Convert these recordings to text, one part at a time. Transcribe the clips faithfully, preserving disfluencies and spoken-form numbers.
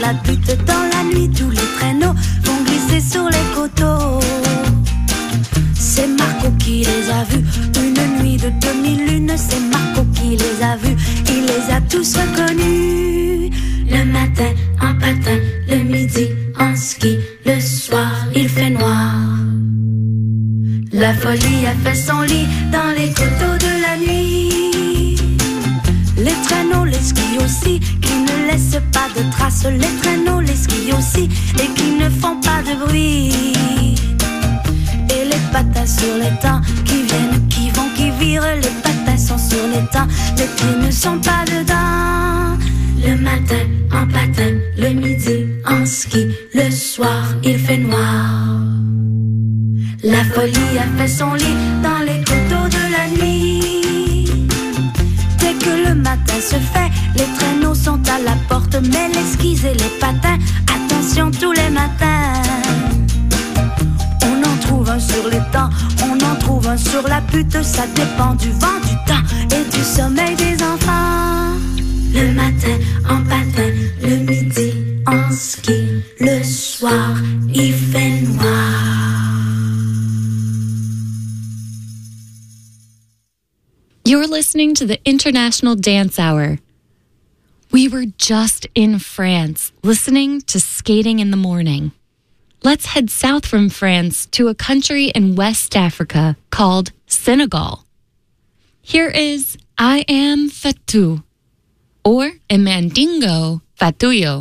la butte dans la nuit, tous les traîneaux vont glisser sur les coteaux. C'est Marco qui les a vus, une nuit de demi-lune, c'est Marco qui les a vus, il les a tous reconnus. Le matin en patin, le midi en ski, le soir il fait noir. La folie a fait son lit dans les coteaux de la nuit. Les traîneaux, les skis aussi, qui ne laissent pas de traces. Les traîneaux, les skis aussi, et qui ne font pas de bruit. Et les patins sur les temps, qui viennent, qui vont, qui virent. Les patins sont sur les temps, les pieds ne sont pas dedans. Le matin en patin, le midi en ski, le soir il fait noir. La folie a fait son lit dans les coteaux de la nuit. Dès que le matin se fait, les traîneaux sont à la porte, mais les skis et les patins, attention tous les matins. On en trouve un sur les temps, on en trouve un sur la butte, ça dépend du vent, du temps et du sommeil des enfants. Le matin en patin, le midi en ski, le soir il fait noir. You're listening to the International Dance Hour. We were just in France, listening to Skating in the Morning. Let's head south from France to a country in West Africa called Senegal. Here is I Am Fatou, or in Mandingo, Fatuyo.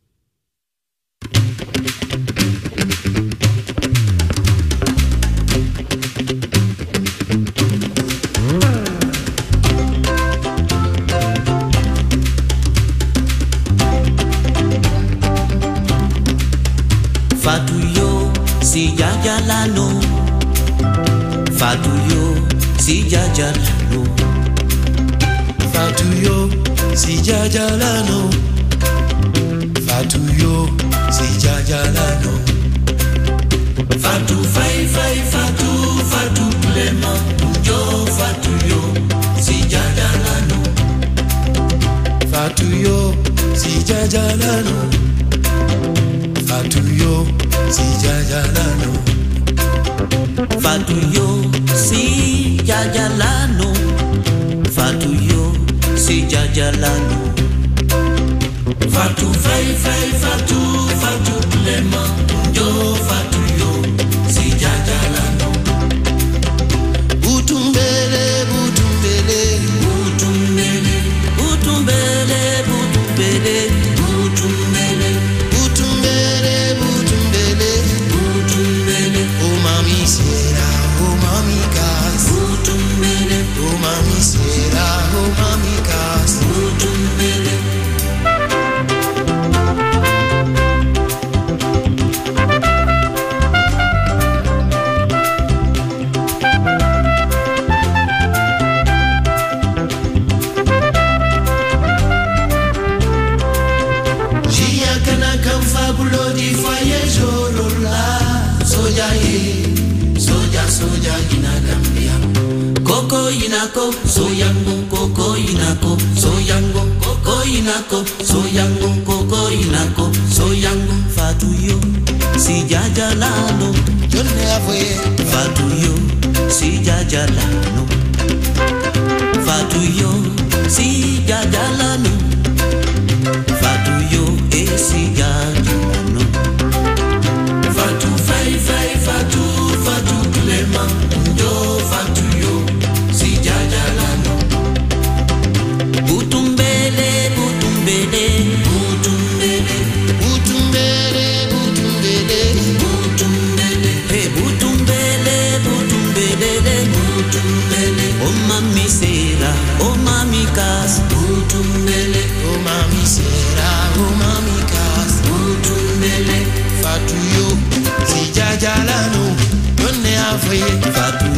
Fatuyo, si jajalano. Fatuyo, si jajalano. Fatuyo, si jajalano. Fatuyo, si jajalano. Fatu fai fai fatu fatu plema yo fatuyo si jajalano. Fatuyo, si jajalano. Fatuyo, si jajalano. Fatuyo, si jajalano. Fatuyo, si jajalano. Fatu fai fai fatu fatu plema yo fatuyo si jajalano. Butumbele, butumbele, butumbele, butumbele, butumbele, butumbele. butumbele, butumbele, Butumbele, oh mami sera, oh mami kas. butumbele, Oh mami sera, oh mami kas. butumbele. Jia kana kan fabulo di foye jorola. Soja ye, soja soja ina Gambia. Koko inako, soyango, koko inako, soyango, koko inako, soyango, koko inako, soyango, fatuyo, si jajalano, Jonne avoye, fatuyo, si jajalano, fatuyo, si jajalano, fatuyo, e si jajalano, fatu fai fai fatu fatu klema, yo fatuyo, si jajalano, butumbele, butumbele, butumbele, butumbele, butumbele, butumbele, hey butumbele, butumbele, butumbele, oh mami sera, oh mami kas, butumbele, oh mami sera, oh mami kas. butumbele, Fatuyo, si jajalano, Jonne avoye, fatu